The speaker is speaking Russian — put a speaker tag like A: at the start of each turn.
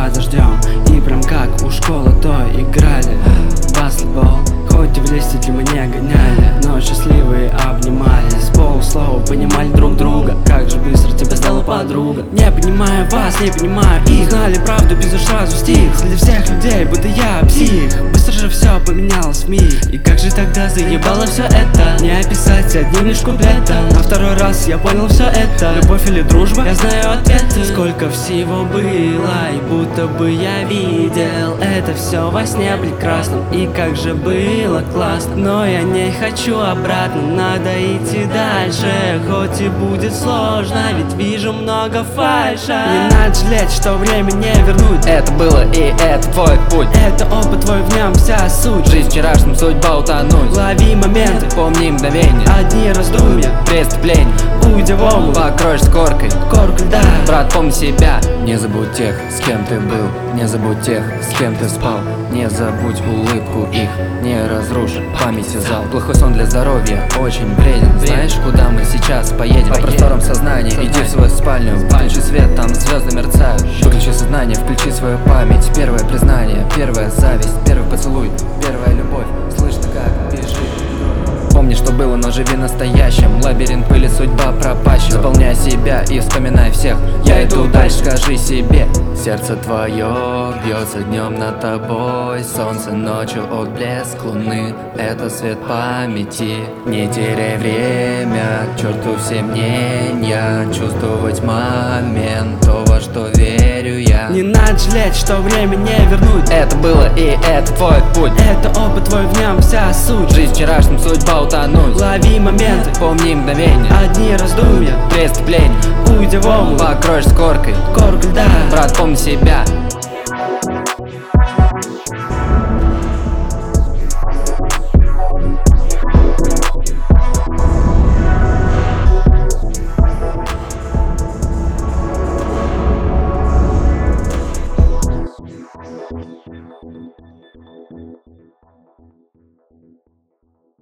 A: под дождем. И прям как у школы то играли баскетбол. Хоть и в листья мы не гоняли, но счастливые обнимались. С полуслова понимали друг друга. Как же быстро тебя стала подруга. Не понимаю вас, не понимаю их. Знали правду, пишу сразу стих. Для всех людей, будто я псих. Быстро же все поменялось в миг. И как же тогда заебало все это? Не описать одним лишь куплетом. На второй раз я понял все это. Любовь или дружба? Я знаю ответы. Сколько всего было, и будто бы я видел это все во сне прекрасном. И как же было классно. Но я не хочу обратно, надо идти дальше. Хоть и будет сложно, ведь вижу много фальша. Не надо жалеть, что время не вернуть.
B: Это было и это твой путь.
A: Это опыт твой, в нем вся суть.
B: Жизнь вчерашним, судьба утонуть.
A: Лови моменты,
B: помни мгновение.
A: одни раздумья,
B: Преступление,
A: уйдя в омут,
B: покроешь с коркой.
A: корку льда.
B: Брат, помни себя. Не забудь тех, с кем ты был. Не забудь тех, с кем ты спал. Не забудь улыбку их. Не разрушь памяти зал. Плохой сон для здоровья, очень вреден. Знаешь, куда мы сейчас поедем? По просторам сознания, иди в свою спальню. Выключи свет, там звезды мерцают. Выключи сознание, включи свою память. Первое признание, первая зависть, первый поцелуй, первая любовь. Слышно, как бежит. Помни, что было, но живи настоящим. Лабиринт пыли, судьба пропащая. Заполняй себя и вспоминай всех. Я иду дальше, скажи себе. Сердце твое бьется днем над тобой. Солнце ночью, отблеск луны. Это свет памяти. Не теряй время, к черту все мнения. Чувствовать момент, то, во что верю я.
A: Не надо жалеть, что время не вернуть.
B: Это было и это твой путь.
A: Это опыт твой, в нем вся суть.
B: Жизнь вчерашним, судьба утонуть.
A: Лови моменты,
B: помни мгновение.
A: одни раздумья,
B: Преступление,
A: уйдя в омут,
B: покроешь с коркой.
A: корку льда.
B: Брат, помни себя.